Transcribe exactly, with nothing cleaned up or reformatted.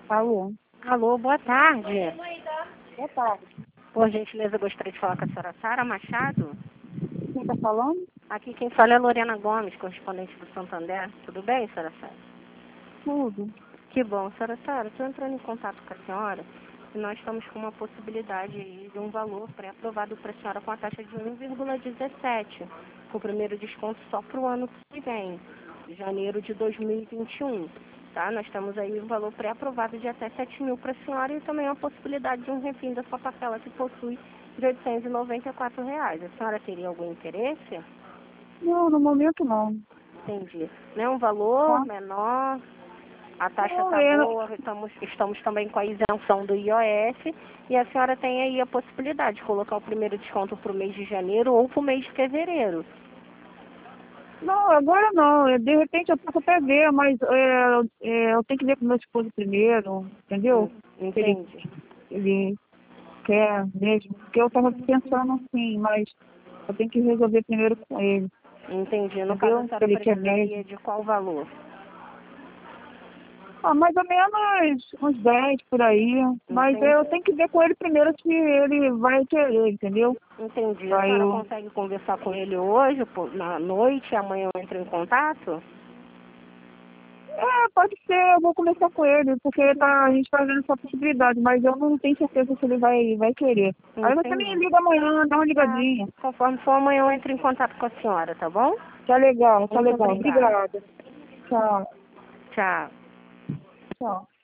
Alô? Alô, boa tarde. Boa tarde. Por gentileza, gostaria de falar com a senhora Sara Machado. Quem está falando? Aqui quem fala é Lorena Gomes, correspondente do Santander. Tudo bem, senhora Sara? Tudo. Que bom, senhora Sara. Estou entrando em contato com a senhora e nós estamos com uma possibilidade aí de um valor pré-aprovado para a senhora com a taxa de um vírgula dezessete, com o primeiro desconto só para o ano que vem, janeiro de dois mil e vinte e um. Tá? Nós temos aí um valor pré-aprovado de até sete mil para a senhora e também a possibilidade de um refim da sua parcela que possui de oitocentos e noventa e quatro reais. A senhora teria algum interesse? Não, no momento não. Entendi. Não é um valor Tá? menor, a taxa Não, está é... boa, estamos, estamos também com a isenção do I O F e a senhora tem aí a possibilidade de colocar o primeiro desconto para o mês de janeiro ou para o mês de fevereiro. Não, agora não. É, De repente eu posso até ver, mas é, é, eu tenho que ver com meu esposo primeiro, entendeu? Hum, Se ele, Entendi. ele quer mesmo. Porque eu estava pensando assim, mas eu tenho que resolver primeiro com ele. Entendi. No caso, a Entendeu? Se senhora ele quer precisaria mesmo. de qual valor? Ah, mais ou menos uns dez por aí. Mas Entendi. eu tenho que ver com ele primeiro se ele vai querer, entendeu? Entendi. A Aí senhora eu... consegue conversar com ele hoje, pô, na noite, amanhã eu entro em contato? É, pode ser, eu vou conversar com ele, porque tá, a gente tá vendo essa possibilidade, mas eu não tenho certeza se ele vai, vai querer. Aí você me Entendi. liga amanhã, dá uma Tá. ligadinha. Conforme for, amanhã eu entro em contato com a senhora, tá bom? Tá legal, tá Muito legal. obrigada. Obrigada. Tchau, Tchau. tchau.